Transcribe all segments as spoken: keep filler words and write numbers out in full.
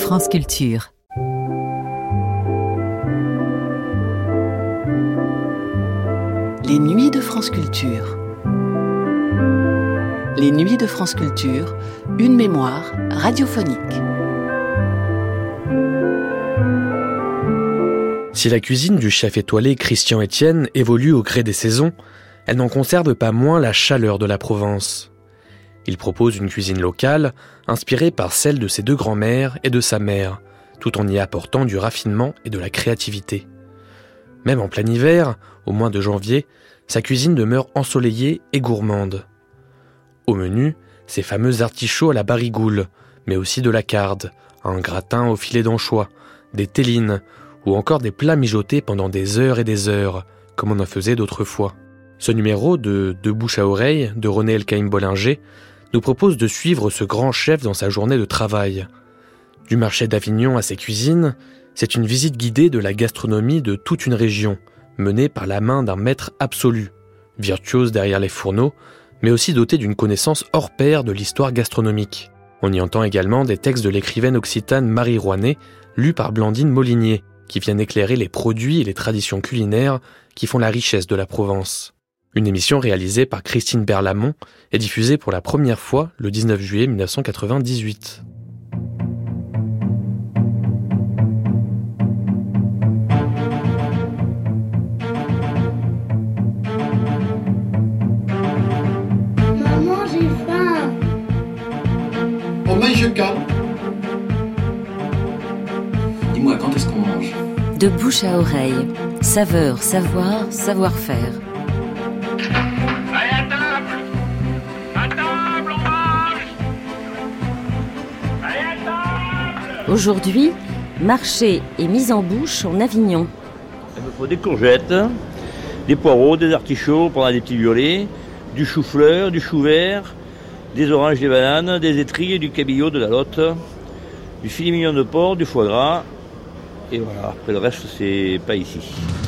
France Culture. Les nuits de France Culture. Les nuits de France Culture, une mémoire radiophonique. Si la cuisine du chef étoilé Christian Etienne évolue au gré des saisons, elle n'en conserve pas moins la chaleur de la Provence. Il propose une cuisine locale, inspirée par celle de ses deux grands-mères et de sa mère, tout en y apportant du raffinement et de la créativité. Même en plein hiver, au mois de janvier, sa cuisine demeure ensoleillée et gourmande. Au menu, ces fameux artichauts à la barigoule, mais aussi de la carde, un gratin au filet d'anchois, des tellines, ou encore des plats mijotés pendant des heures et des heures, comme on en faisait d'autrefois. Ce numéro de De bouche à oreille de René Elkaïm Bollinger nous propose de suivre ce grand chef dans sa journée de travail. Du marché d'Avignon à ses cuisines, c'est une visite guidée de la gastronomie de toute une région, menée par la main d'un maître absolu, virtuose derrière les fourneaux, mais aussi doté d'une connaissance hors pair de l'histoire gastronomique. On y entend également des textes de l'écrivaine occitane Marie Rouanet, lus par Blandine Molinier, qui viennent éclairer les produits et les traditions culinaires qui font la richesse de la Provence. Une émission réalisée par Christine Berlamont est diffusée pour la première fois le dix-neuf juillet mille neuf cent quatre-vingt-dix-huit. Maman, j'ai faim. On mange quand ? Dis-moi, quand est-ce qu'on mange ? De bouche à oreille, saveur, savoir, savoir-faire. Allez, à table! À table, on mange! Allez, à table! Aujourd'hui, marché et mise en bouche en Avignon. Il me faut des courgettes, des poireaux, des artichauts, pour des petits violets, du chou-fleur, du chou vert, des oranges, des bananes, des étrilles, du cabillaud, de la lotte, du filet mignon de porc, du foie gras. Et voilà, après le reste, c'est pas ici.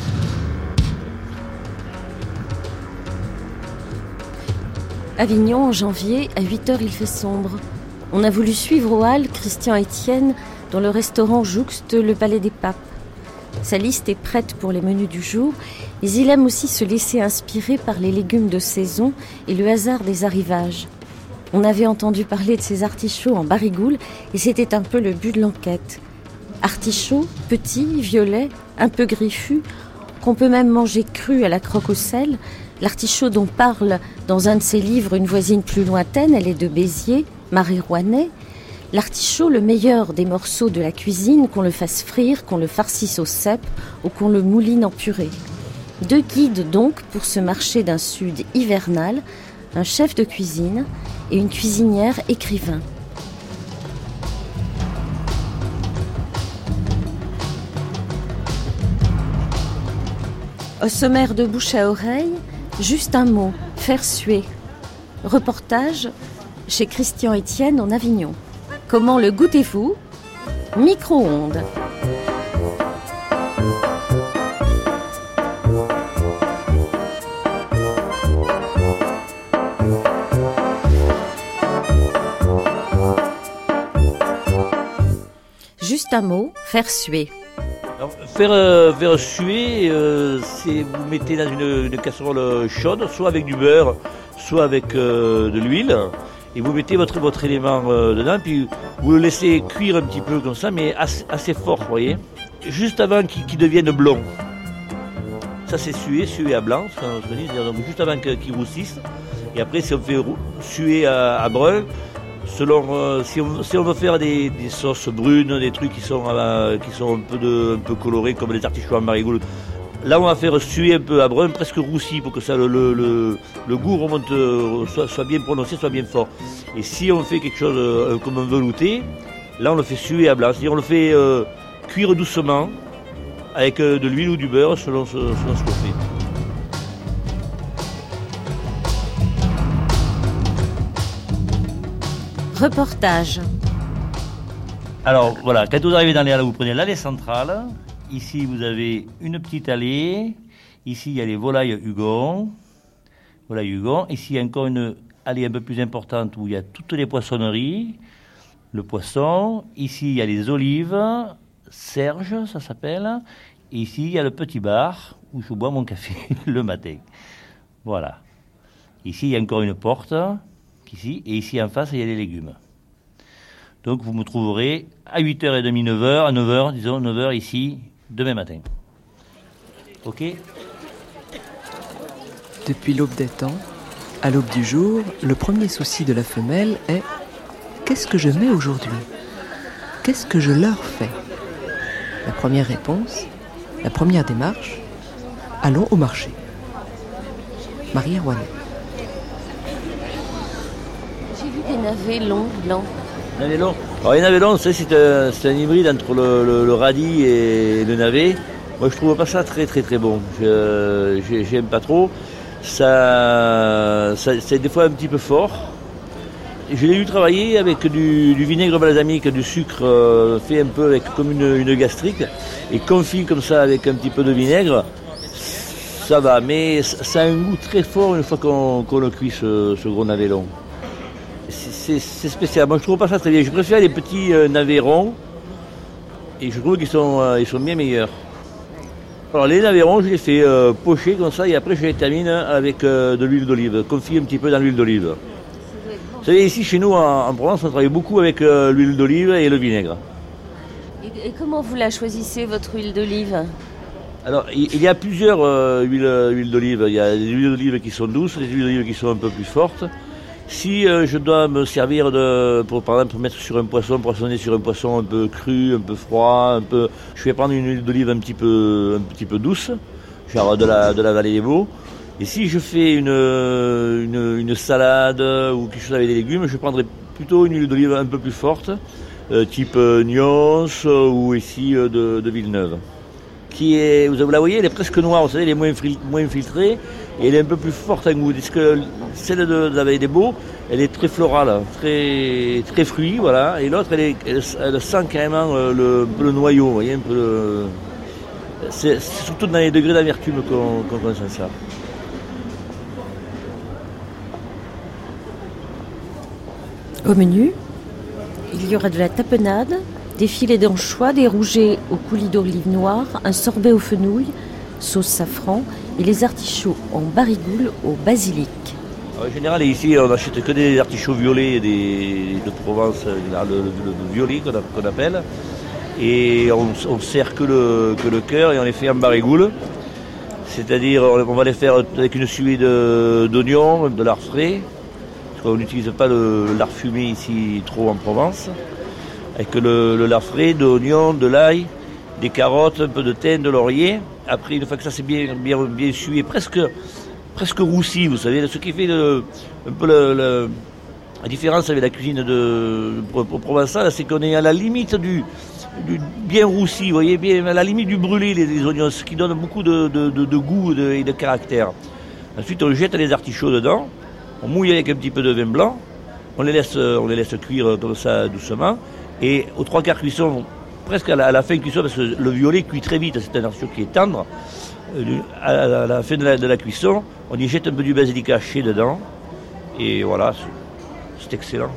Avignon, en janvier, à huit heures, il fait sombre. On a voulu suivre aux Halles Christian Etienne, dont le restaurant jouxte le Palais des Papes. Sa liste est prête pour les menus du jour, mais il aime aussi se laisser inspirer par les légumes de saison et le hasard des arrivages. On avait entendu parler de ces artichauts en barigoule et c'était un peu le but de l'enquête. Artichauts, petits, violets, un peu griffus, qu'on peut même manger cru à la croque au sel. L'artichaut dont parle dans un de ses livres une voisine plus lointaine, elle est de Béziers, Marie Rouanet. L'artichaut, le meilleur des morceaux de la cuisine, qu'on le fasse frire, qu'on le farcisse au cèpe ou qu'on le mouline en purée. Deux guides donc pour ce marché d'un sud hivernal, un chef de cuisine et une cuisinière écrivain. Au sommaire de bouche à oreille, juste un mot, faire suer. Reportage chez Christian Etienne en Avignon. Comment le goûtez-vous ? Micro-ondes. Juste un mot, faire suer. Alors, faire, euh, faire suer, euh, c'est vous mettez dans une, une casserole chaude, soit avec du beurre, soit avec euh, de l'huile, et vous mettez votre, votre élément euh, dedans, puis vous le laissez cuire un petit peu comme ça, mais assez, assez fort, vous voyez, juste avant qu'il, qu'il devienne blond. Ça c'est suer, suer à blanc, ce qu'on dit, c'est-à-dire donc juste avant qu'il roussisse, et après si on fait suer à, à brun, selon euh, si, on, si on veut faire des, des sauces brunes, des trucs qui sont, euh, qui sont un, peu de, un peu colorés comme les artichauts en barigoule, là on va faire suer un peu à brun, presque roussi pour que ça, le, le, le, le goût remonte, soit, soit bien prononcé, soit bien fort. Et si on fait quelque chose euh, comme un velouté, là on le fait suer à blanc, c'est-à-dire on le fait euh, cuire doucement avec euh, de l'huile ou du beurre selon, selon ce qu'on fait. Reportage. Alors voilà, quand vous arrivez dans les halles, vous prenez l'allée centrale. Ici, vous avez une petite allée. Ici, il y a les volailles Hugon. Volailles Hugon. Ici, il y a encore une allée un peu plus importante où il y a toutes les poissonneries. le poisson. Ici, il y a les olives, Serge, ça s'appelle. Et ici, il y a le petit bar où je bois mon café le matin. Voilà. Ici, il y a encore une porte. Ici, et ici, en face, il y a les légumes. Donc, vous me trouverez à huit heures trente, neuf heures, à neuf heures, disons, neuf heures ici, demain matin. OK ? Depuis l'aube des temps, à l'aube du jour, le premier souci de la femelle est « Qu'est-ce que je mets aujourd'hui ? Qu'est-ce que je leur fais ?» La première réponse, la première démarche, allons au marché. Marie Rouanet. J'ai vu des navets longs, blancs. Navet long. Alors les navets longs, c'est, c'est, un, c'est un hybride entre le, le, le radis et le navet. Moi, je trouve pas ça très très très bon. Je, j'aime pas trop. Ça, ça, c'est des fois un petit peu fort. Je l'ai eu travailler avec du, du vinaigre balsamique, du sucre euh, fait un peu avec comme une, une gastrique et confit comme ça avec un petit peu de vinaigre. Ça va, mais ça a un goût très fort une fois qu'on, qu'on le cuit ce, ce gros navet long. C'est, c'est, c'est spécial. Moi, je trouve pas ça très bien. Je préfère les petits euh, navets ronds et je trouve qu'ils sont, euh, ils sont bien meilleurs. Alors les navets ronds, je les fais euh, pocher comme ça et après je les termine avec euh, de l'huile d'olive, confit un petit peu dans l'huile d'olive. Vous savez, ici chez nous en, en Provence, on travaille beaucoup avec euh, l'huile d'olive et le vinaigre. Et, et comment vous la choisissez, votre huile d'olive ? Alors il, il y a plusieurs euh, huiles, huiles d'olive. Il y a des huiles d'olive qui sont douces, des huiles d'olive qui sont un peu plus fortes. Si euh, je dois me servir de, pour par exemple mettre sur un poisson, poissonner sur un poisson un peu cru, un peu froid, un peu, je vais prendre une huile d'olive un petit peu, un petit peu douce, genre de la, de la vallée des Vaux. Et si je fais une, une, une salade ou quelque chose avec des légumes, je prendrai plutôt une huile d'olive un peu plus forte, euh, type euh, Nyons euh, ou ici euh, de, de Villeneuve. Qui est, vous la voyez, elle est presque noire, vous savez, elle est moins, fil, moins filtrée et elle est un peu plus forte en goût. Parce que celle de, de la vallée des Baux, elle est très florale, très, très fruit, voilà. Et l'autre, elle, est, elle, elle sent carrément euh, le, le noyau, vous voyez, un peu le... C'est, c'est surtout dans les degrés d'amertume qu'on, qu'on constate ça. Au menu, il y aura de la tapenade, des filets d'anchois, des rougets au coulis d'olive noire, un sorbet aux fenouilles, sauce safran et les artichauts en barigoule au basilic. En général, ici, on n'achète que des artichauts violets des, de Provence, le, le, le violet qu'on, a, qu'on appelle. Et on ne sert que le, que le cœur et on les fait en barigoule. C'est-à-dire, on va les faire avec une suée de, d'oignons, de lard frais. Parce qu'on n'utilise pas le, le lard fumé ici trop en Provence. Avec le, le lard frais, de l'oignon, de l'ail, des carottes, un peu de thym, de laurier. Après, une fois que ça c'est bien, bien, bien sué, presque, presque roussi, vous savez, ce qui fait le, un peu le, le, la différence avec la cuisine de, de, de provençale, c'est qu'on est à la limite du, du bien roussi, vous voyez, bien à la limite du brûlé, les, les oignons, ce qui donne beaucoup de, de, de, de goût de, et de caractère. Ensuite, on jette les artichauts dedans, on mouille avec un petit peu de vin blanc, on les laisse, on les laisse cuire comme ça doucement. Et aux trois quarts cuisson, presque à la, à la fin cuisson, parce que le violet cuit très vite, c'est un artichaut qui est tendre, à la, à la fin de la, de la cuisson, on y jette un peu du basilic haché dedans, et voilà, c'est, c'est excellent.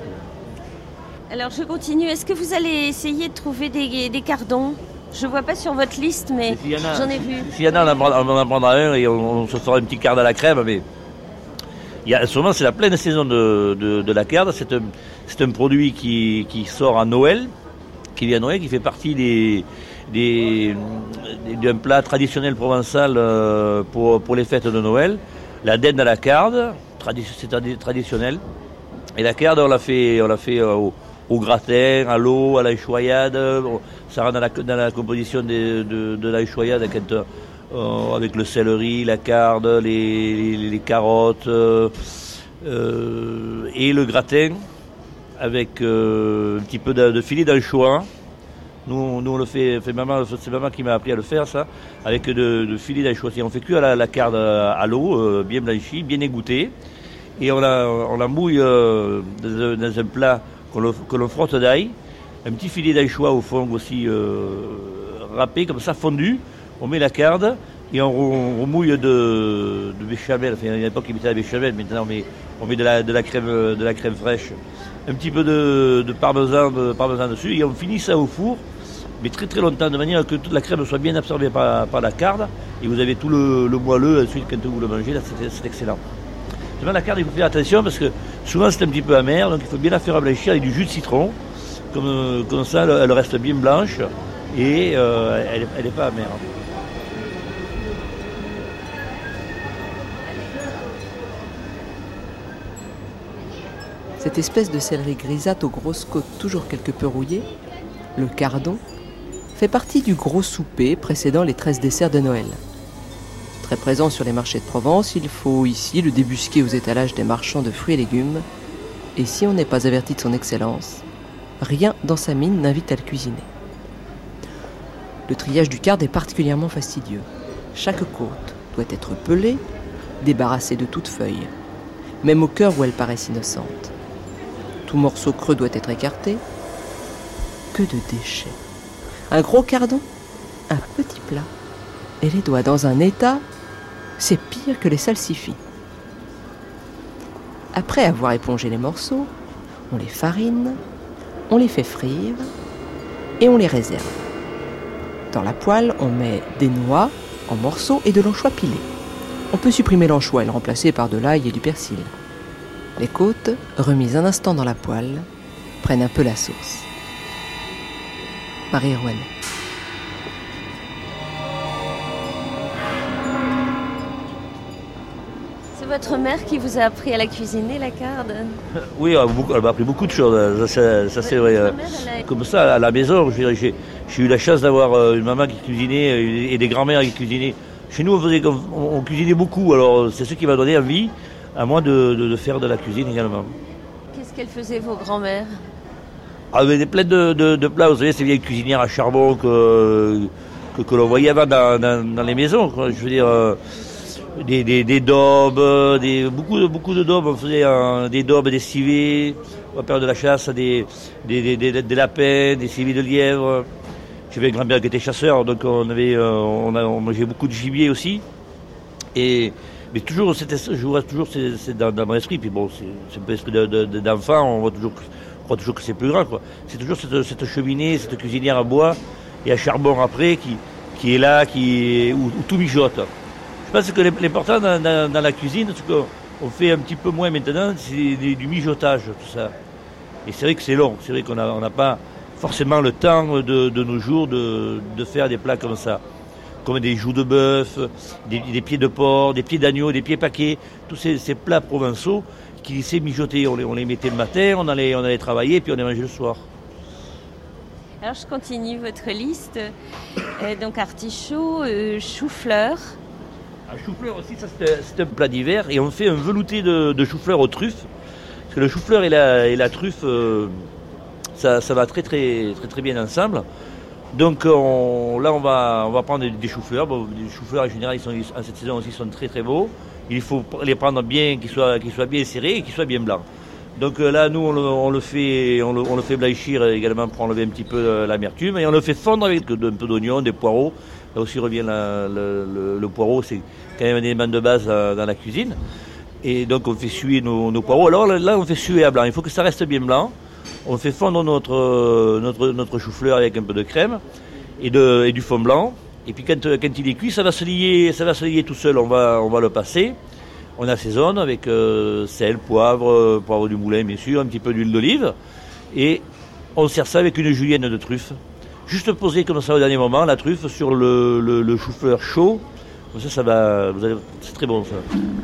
Alors je continue, est-ce que vous allez essayer de trouver des, des cardons ? Je ne vois pas sur votre liste, mais si a, j'en ai vu. S'il y en a, on en prendra, on en prendra un et on, on se fera un petit quart à la crème, mais... Il y a, en ce moment, c'est la pleine saison de, de, de la carde. C'est un, c'est un produit qui, qui sort à Noël, qui vient à Noël, qui fait partie des, des, d'un plat traditionnel provençal euh, pour, pour les fêtes de Noël. La dinde à la carde, tradi- c'est traditionnel. Et la carde, on l'a fait, on l'a fait au, au gratin, à l'eau, à la choyade. Ça rentre dans la, dans la composition de, de, de la choyade quand, euh, avec le céleri, la carde, les, les, les carottes euh, euh, et le gratin avec euh, un petit peu de, de filet d'anchois. Nous, nous on le fait, fait maman, c'est maman qui m'a appris à le faire ça, avec de, de filet d'anchois. On fait cuire la, la carde à l'eau, euh, bien blanchie, bien égouttée, et on la, on la mouille euh, dans, dans un plat qu'on le, que l'on frotte d'ail, un petit filet d'anchois au fond aussi euh, râpé comme ça, fondu. On met la carde et on, on remouille de, de béchamel. Enfin, à l'époque, ils mettaient la béchamel, maintenant on met, on met de la, de la, crème, de la crème fraîche, un petit peu de, de, parmesan, de parmesan dessus, et on finit ça au four, mais très très longtemps, de manière que toute la crème soit bien absorbée par, par la carde, et vous avez tout le, le moelleux, ensuite quand vous le mangez, là c'est, c'est excellent. Seulement la carde, il faut faire attention, parce que souvent c'est un petit peu amer, donc il faut bien la faire blanchir avec du jus de citron, comme, comme ça elle, elle reste bien blanche, et euh, elle n'est pas amère. Cette espèce de céleri grisâtre aux grosses côtes toujours quelque peu rouillées, le cardon, fait partie du gros souper précédant les treize desserts de Noël. Très présent sur les marchés de Provence, il faut ici le débusquer aux étalages des marchands de fruits et légumes, et si on n'est pas averti de son excellence, rien dans sa mine n'invite à le cuisiner. Le triage du card est particulièrement fastidieux. Chaque côte doit être pelée, débarrassée de toute feuille, même au cœur où elle paraît innocente. Tout morceau creux doit être écarté. Que de déchets. Un gros cardon, un petit plat, et les doigts dans un état, c'est pire que les salsifis. Après avoir épongé les morceaux, on les farine, on les fait frire et on les réserve. Dans la poêle, on met des noix en morceaux et de l'anchois pilé. On peut supprimer l'anchois et le remplacer par de l'ail et du persil. Les côtes, remises un instant dans la poêle, prennent un peu la sauce. Marie Rouanet. C'est votre mère qui vous a appris à la cuisiner, la carde? Oui, elle m'a appris beaucoup de choses, ça, ça c'est vrai. A... Comme ça, à la maison, j'ai, j'ai, j'ai eu la chance d'avoir une maman qui cuisinait et des grands-mères qui cuisinaient. Chez nous, on, faisait, on, on cuisinait beaucoup, alors c'est ce qui m'a donné envie à moi de, de, de faire de la cuisine également. Qu'est-ce qu'elles faisaient, vos grands-mères? Ah, des plein de, de, de plats, vous savez, ces vieilles cuisinières à charbon que, que, que l'on voyait avant dans, dans, dans les maisons, quoi. Je veux dire, euh, des, des, des daubes, des, beaucoup, de, beaucoup de daubes, on faisait euh, des daubes, des civets, on va faire de la chasse, des, des, des, des, des lapins, des civets de lièvre. J'avais un grand-père qui était chasseur, donc on, avait, euh, on, a, on mangeait beaucoup de gibier aussi. Et mais toujours, c'était, je vois toujours c'est, c'est dans, dans mon esprit. Puis bon, c'est, c'est un peu l'esprit de, de, d'enfant. On voit toujours, on croit toujours que c'est plus grand, quoi. C'est toujours cette, cette cheminée, cette cuisinière à bois et à charbon après qui, qui est là, qui où, où tout mijote. Je pense que l'important dans, dans, dans la cuisine, ce qu'on fait un petit peu moins maintenant, c'est du, du mijotage, tout ça. Et c'est vrai que c'est long. C'est vrai qu'on a, on n'a pas forcément le temps de, de nos jours de, de faire des plats comme ça. Comme des joues de bœuf, des, des pieds de porc, des pieds d'agneau, des pieds paquets, tous ces, ces plats provençaux qui laissaient mijoter. On les, on les mettait le matin, on allait, on allait travailler, puis on les mangeait le soir. Alors je continue votre liste. Euh, donc artichaut, euh, chou-fleur. Un chou-fleur aussi, ça c'est, c'est un plat d'hiver, et on fait un velouté de, de chou-fleur aux truffes. Parce que le chou-fleur et la, et la truffe, euh, ça, ça va très très, très très bien ensemble. Donc on, là on va, on va prendre des, des choux-fleurs. Bon, les choux-fleurs en général ils sont, en cette saison aussi sont très très beaux. Il faut les prendre bien, qu'ils soient, qu'ils soient bien serrés et qu'ils soient bien blancs. Donc là nous on le, on le, fait, on le, on le fait blanchir également pour enlever un petit peu l'amertume. Et on le fait fondre avec un peu d'oignon, des poireaux. Là aussi revient la, le, le, le poireau, c'est quand même un élément de base dans la cuisine. Et donc on fait suer nos, nos poireaux. Alors là on fait suer à blanc, il faut que ça reste bien blanc. On fait fondre notre, notre, notre chou-fleur avec un peu de crème et, de, et du fond blanc. Et puis quand, quand il est cuit, ça va se lier, ça va se lier tout seul. On va, on va le passer. On assaisonne avec euh, sel, poivre, poivre du moulin bien sûr, un petit peu d'huile d'olive. Et on sert ça avec une julienne de truffe. Juste poser comme ça au dernier moment la truffe sur le, le, le chou-fleur chaud. Comme ça, ça va, vous allez, c'est très bon ça.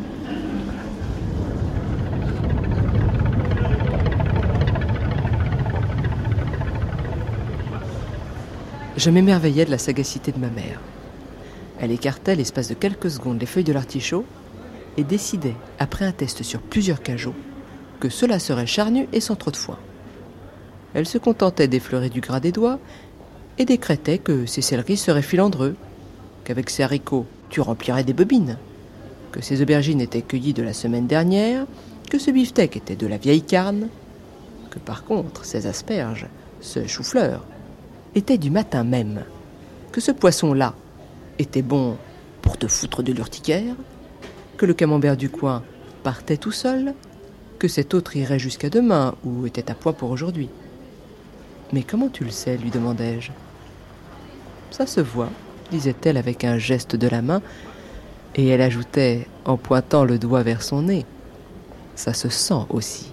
Je m'émerveillais de la sagacité de ma mère. Elle écartait l'espace de quelques secondes les feuilles de l'artichaut et décidait, après un test sur plusieurs cajots, que cela serait charnu et sans trop de foin. Elle se contentait d'effleurer du gras des doigts et décrétait que ces céleris seraient filandreux, qu'avec ces haricots, tu remplirais des bobines, que ces aubergines étaient cueillies de la semaine dernière, que ce beefsteak était de la vieille carne, que par contre, ces asperges, ce chou-fleur, était du matin même, que ce poisson-là était bon pour te foutre de l'urticaire, que le camembert du coin partait tout seul, que cet autre irait jusqu'à demain ou était à point pour aujourd'hui. Mais comment tu le sais, lui demandai-je. Ça se voit, disait-elle avec un geste de la main, et elle ajoutait en pointant le doigt vers son nez. Ça se sent aussi.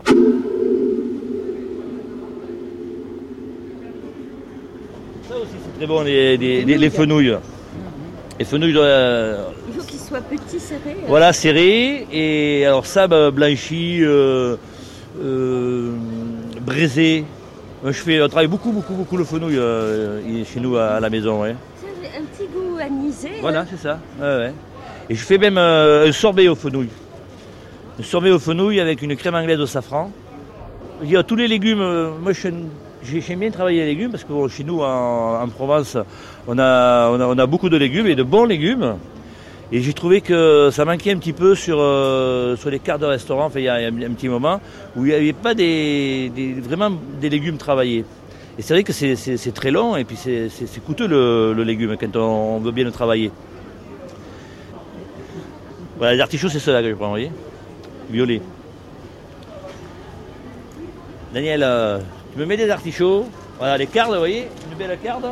Ça aussi c'est très bon, les, les, les, les fenouilles. Les fenouilles doivent... Il faut qu'ils soient petits, serrés. Voilà, serrés. Et alors ça, bah, blanchi, euh, euh, braisé. Je fais, on travaille beaucoup, beaucoup, beaucoup le fenouil euh, chez nous à, à la maison. Ouais. Ça a un petit goût anisé. Voilà, hein. c'est ça. Ouais, ouais. Et je fais même euh, un sorbet au fenouil. Un sorbet au fenouil avec une crème anglaise au safran. Il y a tous les légumes. Euh, moi, je, j'aime bien travailler les légumes parce que bon, chez nous, en, en Provence, on a, on, a, on a beaucoup de légumes et de bons légumes. Et j'ai trouvé que ça manquait un petit peu sur, euh, sur les cartes de restaurant, enfin, il y a un, un petit moment, où il n'y avait pas des, des, vraiment des légumes travaillés. Et c'est vrai que c'est, c'est, c'est très long et puis c'est, c'est, c'est coûteux le, le légume quand on veut bien le travailler. Voilà, les artichauts, c'est ceux-là que je prends, vous voyez, violet. Daniel, euh, tu me mets des artichauts, voilà les cardes, vous voyez, une belle carde.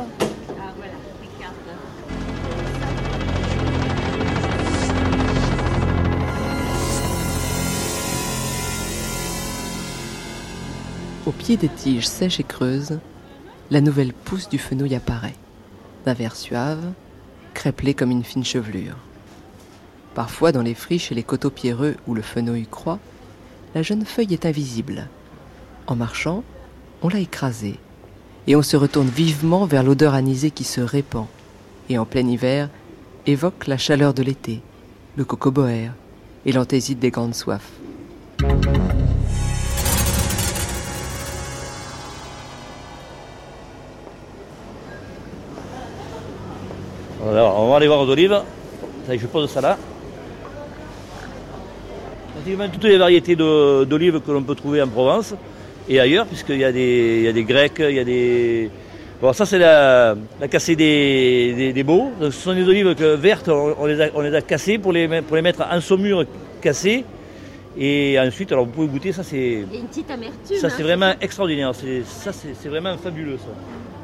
Au pied des tiges sèches et creuses, la nouvelle pousse du fenouil apparaît, d'un vert suave, crêpelé comme une fine chevelure. Parfois, dans les friches et les coteaux pierreux où le fenouil croît, la jeune feuille est invisible. En marchant, on l'a écrasée, et on se retourne vivement vers l'odeur anisée qui se répand, et en plein hiver, évoque la chaleur de l'été, le cocoboère et l'anthésite des grandes soifs. Alors, on va aller voir aux olives. Je pose ça là. Pratiquement toutes les variétés de, d'olives que l'on peut trouver en Provence et ailleurs, puisqu'il y a des, il y a des grecs, il y a des... Bon, ça c'est la, la cassée des, des, des baux. Donc, ce sont des olives que, vertes, on, on, les a, on les a cassées pour les, pour les mettre en saumure cassée. Et ensuite, alors vous pouvez goûter, ça c'est... Il y a une petite amertume. Ça hein, c'est vraiment extraordinaire, c'est, ça c'est, c'est vraiment fabuleux ça.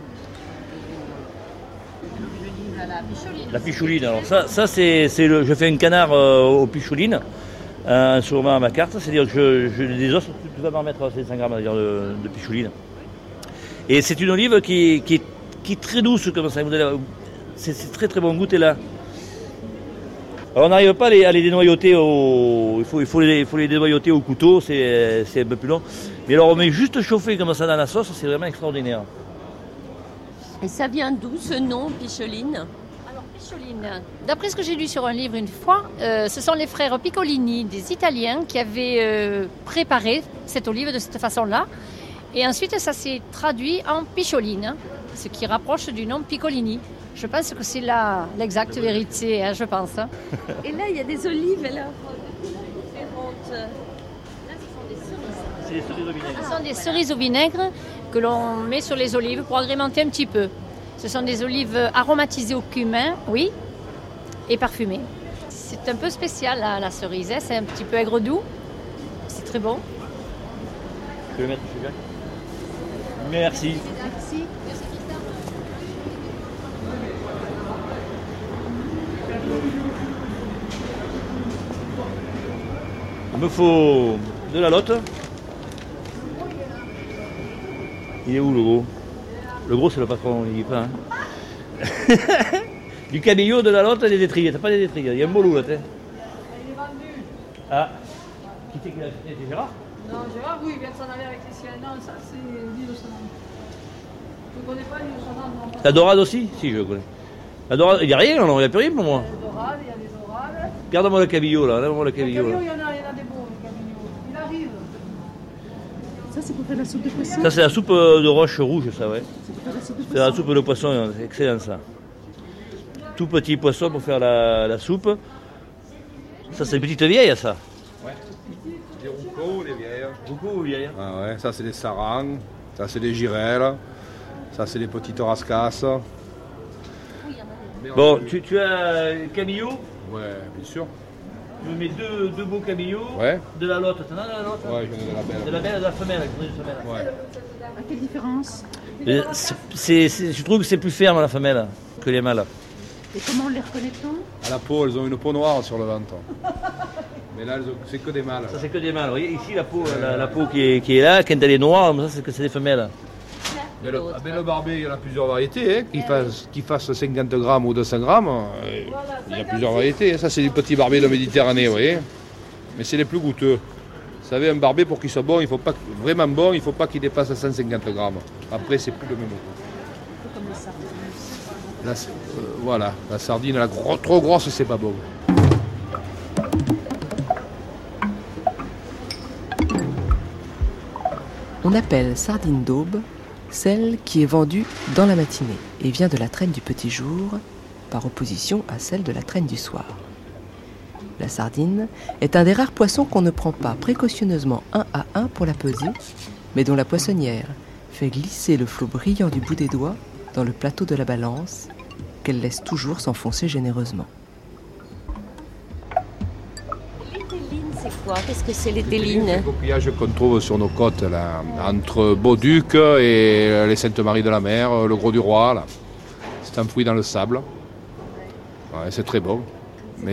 La picholine. La pichouline, alors ça, ça c'est, c'est le, je fais un canard euh, aux pichoulines, euh, sur ma, ma carte, c'est-à-dire que je, je, les os, tu vas m'en mettre cinq cents grammes de, de pichouline. Et c'est une olive qui, qui, est, qui est très douce comme ça, vous allez, c'est, c'est très très bon, goûtez-là. Alors on n'arrive pas à les, à les dénoyauter au, il faut, il faut les, il faut les dénoyauter au couteau, c'est, c'est un peu plus long. Mais alors on met juste chauffer comme ça dans la sauce, c'est vraiment extraordinaire. Et ça vient d'où ce nom, picholine? Alors, picholine, d'après ce que j'ai lu sur un livre une fois, euh, ce sont les frères Piccolini, des Italiens, qui avaient euh, préparé cette olive de cette façon-là. Et ensuite, ça s'est traduit en picholine, ce qui rapproche du nom Piccolini. Je pense que c'est la, l'exacte vérité, hein, je pense. Hein. Et là, il y a des olives, alors, différentes. Là, ce sont des cerises. C'est des cerises au vinaigre. Ce sont des cerises au vinaigre que l'on met sur les olives pour agrémenter un petit peu. Ce sont des olives aromatisées au cumin, oui, et parfumées. C'est un peu spécial, la, la cerise, hein, c'est un petit peu aigre-doux. C'est très bon. Tu veux mettre du sucre ? Merci. Merci. Il me faut de la lotte. Il est où le gros? Le gros c'est le patron, il n'y est pas. Hein. Du cabillaud, de la lotte et des étriers. T'as pas des étriers, il y a un beau loup là, t'es. Il est vendu. Ah. Qui c'est qui l'a acheté? C'est Gérard? Non, Gérard, oui, il vient de s'en aller avec les siens. Non, ça c'est l'île au Sanan. Tu ne connais pas l'île au Sanan? Non. La dorade aussi? Si, je connais. La dorade, il n'y a rien, non, il n'y a plus rien pour moi. Il y a des dorades, il y a des orales. Garde-moi le cabillaud là, lève-moi le Le cabillaud. cabillaud, Là. il y en a, il y en a des beaux, le cabillaud. Il arrive. Ça, c'est pour faire la soupe de poisson. Ça c'est la soupe de roche rouge, ça, ouais. C'est pour faire la soupe de C'est poisson. la soupe de poisson, c'est excellent ça. Tout petit poisson pour faire la, la soupe. Ça c'est une petite vieille, ça. Ouais. Des roucos, des vieilles. Beaucoup vieilles. Ah ouais, ça c'est des sarangs, ça c'est des girelles, ça c'est des petites rascasses. Bon, tu, tu as le cabillaud? Ouais, bien sûr. Je mets deux, deux beaux cabillots, Ouais. de la lotte. T'en as de la lotte? Ouais, je connais de la belle. De la belle et de la femelle. Je voudrais une femelle. Ouais. À quelle différence? Euh, c'est- c'est- c'est- je trouve que c'est plus ferme la femelle que les mâles. Et comment on les reconnaît-on? À la peau, elles ont une peau noire sur le ventre. Mais là, elles ont- c'est que des mâles. Ça, c'est que des mâles. Vous voyez, ici, la peau, la, la peau qui, est, qui est là, quand elle est noire, ça, c'est que c'est des femelles. Mais le, ah ben le barbet, il y en a plusieurs variétés. Hein, qui, fasse, qui fasse cinquante grammes ou deux cents grammes, euh, il y a plusieurs variétés. Ça, c'est du petit barbet de Méditerranée, vous voyez. Mais c'est les plus goûteux. Vous savez, un barbet, pour qu'il soit bon, il faut pas, vraiment bon, il ne faut pas qu'il dépasse cent cinquante grammes. Après, c'est plus le même goût. Comme les sardines. La, euh, voilà, la sardine, la gros, trop grosse, c'est pas bon. On appelle sardine d'aube celle qui est vendue dans la matinée et vient de la traîne du petit jour, par opposition à celle de la traîne du soir. La sardine est un des rares poissons qu'on ne prend pas précautionneusement un à un pour la peser, mais dont la poissonnière fait glisser le flot brillant du bout des doigts dans le plateau de la balance, qu'elle laisse toujours s'enfoncer généreusement. L'étéline, c'est quoi? Qu'est-ce que c'est C'est l'étéline? le coquillage qu'on trouve sur nos côtes, là, entre Beauduc et les Saintes-Maries de la Mer, le Gros du Roi. Là. C'est enfoui dans le sable. Ouais, c'est très bon. Mais,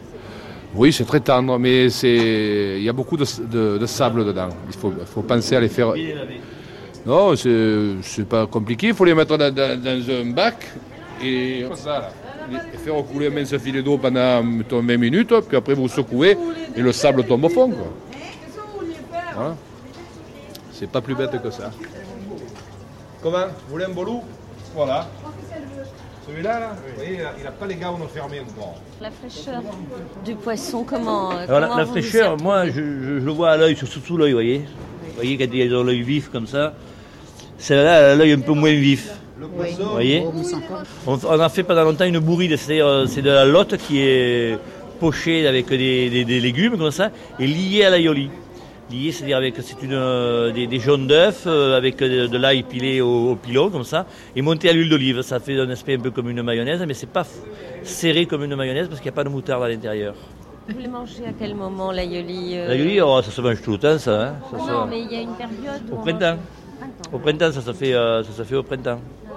oui, c'est très tendre, mais c'est, il y a beaucoup de, de, de sable dedans. Il faut, il faut penser à les faire. Non, c'est, c'est pas compliqué. Il faut les mettre dans, dans, dans un bac et, ça, là, et faire couler un mince filet d'eau pendant mettons, vingt minutes, puis après vous secouez et le sable tombe au fond. Quoi. Voilà. C'est pas plus bête que ça. Comment? Vous voulez un bolou? Voilà. Celui-là, là, vous voyez, il n'a pas les gaunes fermés encore. La fraîcheur du poisson, comment, Alors, comment la, la vous fraîcheur, vous- moi, je, je, je le vois à l'œil, surtout sous l'œil, vous voyez. Vous voyez, quand il a l'œil vif comme ça, celle-là, elle a l'œil un peu moins vif. Le poisson, Vous voyez, on, on a fait pendant longtemps une bourride, c'est-à-dire euh, c'est de la lotte qui est pochée avec des, des, des légumes comme ça et liée à l'aïoli. Liée, c'est-à-dire avec c'est une euh, des, des jaunes d'œufs euh, avec de, de l'ail pilé au, au pilon comme ça et monté à l'huile d'olive. Ça fait un aspect un peu comme une mayonnaise, mais c'est pas f- serré comme une mayonnaise parce qu'il n'y a pas de moutarde à l'intérieur. Vous le mangez à quel moment, l'aïoli euh, L'aïoli, oh, ça se mange tout le temps, ça. Hein, ça se- Non, mais il y a une période où Au on printemps. mange- Au printemps, ça se fait, euh, ça se fait au printemps.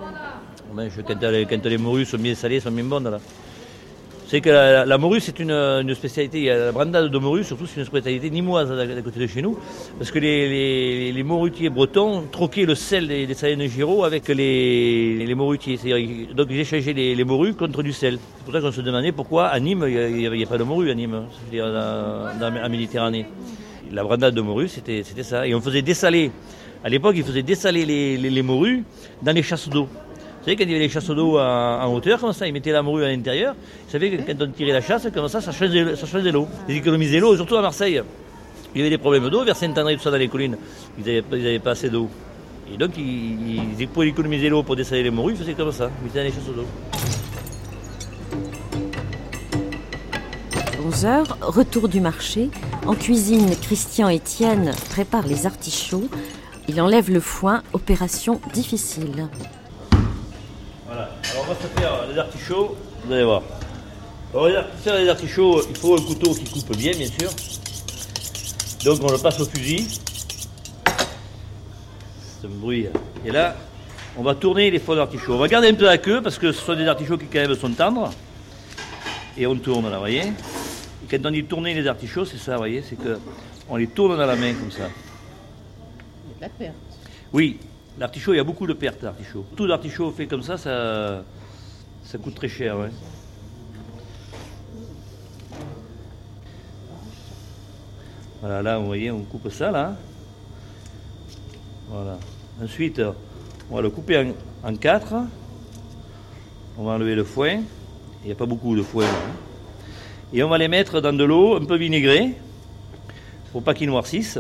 On mange quand, les- quand les morues sont bien salées, sont bien bonnes. Là. C'est que la, la morue, c'est une, une spécialité. Il y a la brandade de morue, surtout, c'est une spécialité nimoise à, à côté de chez nous. Parce que les, les, les morutiers bretons troquaient le sel des, des salins de Giraud avec les, les morutiers. C'est-à-dire, donc ils échangeaient les, les morues contre du sel. C'est pour ça qu'on se demandait pourquoi à Nîmes, il n'y a, a pas de morue à Nîmes, c'est-à-dire dans, dans la Méditerranée. La brandade de morue, c'était, c'était ça. Et on faisait dessaler. À l'époque, ils faisaient dessaler les, les, les morues dans les chasses d'eau. Vous savez, quand il y avait les chasses d'eau en, en hauteur, comme ça, ils mettaient la morue à l'intérieur. Vous savez que quand on tirait la chasse, comme ça, ça changeait, ça changeait l'eau. Ils économisaient l'eau, surtout à Marseille. Il y avait des problèmes d'eau, vers Saint-André, tout ça, dans les collines. Ils n'avaient pas, ils avaient pas assez d'eau. Et donc, ils, ils, pour économiser l'eau, pour dessaler les morues, ils faisaient comme ça. Ils mettaient dans les chasses d'eau. onze heures, retour du marché. En cuisine, Christian Étienne prépare les artichauts. Il enlève le foin, opération difficile. Voilà, alors on va se faire les artichauts, vous allez voir. Alors, pour faire les artichauts, il faut un couteau qui coupe bien, bien sûr. Donc on le passe au fusil. Ça me bruit. Et là, on va tourner les faux d'artichauts. On va garder un peu la queue parce que ce sont des artichauts qui quand même sont tendres. Et on tourne là, vous voyez. Et quand on dit tourner les artichauts, c'est ça, vous voyez, c'est qu'on les tourne dans la main comme ça. Il y a de la perte. Oui, l'artichaut, il y a beaucoup de pertes, l'artichaut. Tout l'artichaut fait comme ça, ça, ça coûte très cher. Ouais. Voilà, là, vous voyez, on coupe ça, là. Voilà. Ensuite, on va le couper en, en quatre. On va enlever le foin. Il n'y a pas beaucoup de foin, là. Et on va les mettre dans de l'eau un peu vinaigrée, pour pas qu'ils noircissent.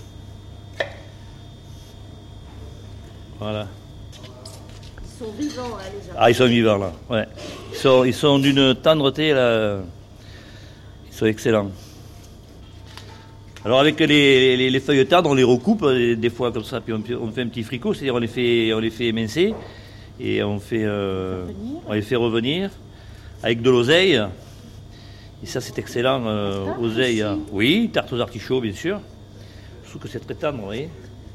Voilà. Ils sont vivants, hein, les gens. Ah, ils sont vivants, là. Ouais. Ils sont, ils sont d'une tendreté, là. Ils sont excellents. Alors, avec les, les, les feuilles tendres, on les recoupe des fois comme ça, puis on, on fait un petit fricot, c'est-à-dire on les fait, on les fait émincer et on, fait, euh, on les fait revenir avec de l'oseille. Et ça, c'est excellent. Euh, oseille. Hein. Oui, tarte aux artichauts, bien sûr. Je trouve que c'est très tendre, vous voyez.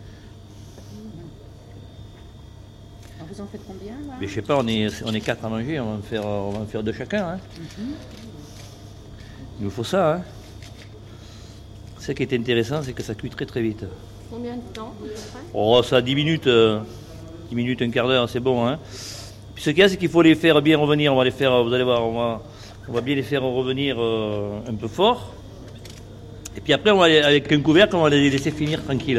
Vous en faites combien là? Mais je sais pas, on est, on est quatre à manger, on va en faire, on va en faire deux chacun. Hein. Mm-hmm. Il nous faut ça. Hein. Ce qui est intéressant, c'est que ça cuit très très vite. Combien de temps? Oh, ça dix minutes, euh, dix minutes, un quart d'heure, c'est bon. Hein. Puis ce qu'il y a, c'est qu'il faut les faire bien revenir. On va les faire, vous allez voir, on va, on va bien les faire revenir euh, un peu fort. Et puis après, on va, avec un couvercle, on va les laisser finir tranquille.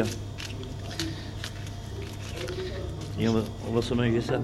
Et on va, on va se manger ça.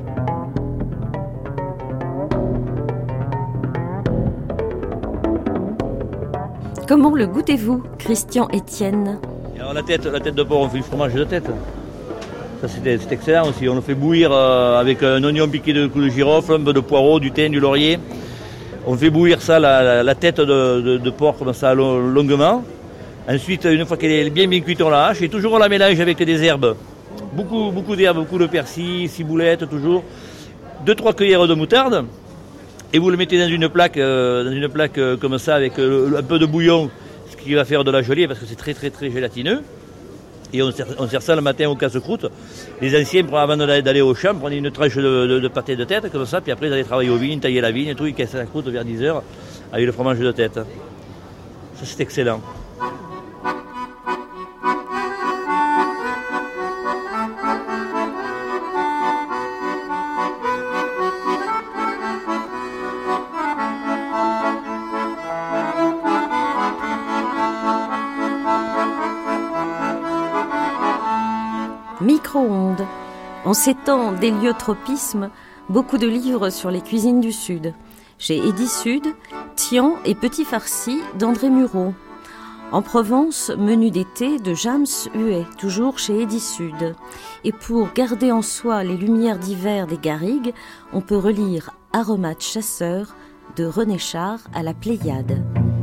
Comment le goûtez-vous, Christian Etienne? Alors la tête, la tête de porc, on fait du fromage de tête. Ça c'est, c'est excellent aussi. On le fait bouillir euh, avec un oignon piqué de clous de girofle, un peu de poireau, du thym, du laurier. On fait bouillir ça, la, la, la tête de, de, de porc comme ça longuement. Ensuite, une fois qu'elle est bien bien cuite, on la hache et toujours on la mélange avec des herbes. Beaucoup, beaucoup d'herbes, beaucoup de persil, ciboulette toujours. Deux, trois cuillères de moutarde. Et vous le mettez dans une plaque, euh, dans une plaque euh, comme ça avec euh, un peu de bouillon, ce qui va faire de la gelée parce que c'est très très très gélatineux. Et on sert, on sert ça le matin au casse-croûte. Les anciens, avant d'aller au champ, prenaient une tranche de, de, de pâté de tête comme ça, puis après ils allaient travailler aux vignes, tailler la vigne et tout, ils cassaient la croûte vers dix heures avec le fromage de tête. Ça c'est excellent. Micro-ondes. En ces temps d'héliotropisme, beaucoup de livres sur les cuisines du Sud. Chez Edisud, Tian et Petit Farci d'André Murau. En Provence, Menu d'été de James Huet, toujours chez Edisud. Et pour garder en soi les lumières d'hiver des garrigues, on peut relire Aromates chasseurs de René Char à la Pléiade.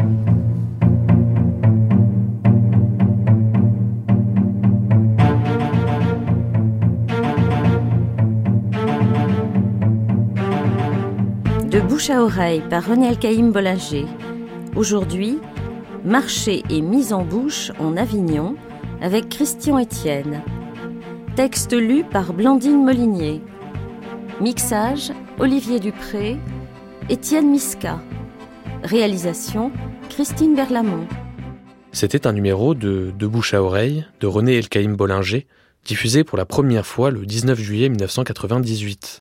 De bouche à oreille par René Elkaïm Bollinger. Aujourd'hui, marché et mise en bouche en Avignon avec Christian Etienne. Texte lu par Blandine Molinier. Mixage, Olivier Dupré, Étienne Miska. Réalisation, Christine Berlamont. C'était un numéro de De bouche à oreille de René Elkaïm Bollinger, diffusé pour la première fois le dix-neuf juillet mille neuf cent quatre-vingt-dix-huit.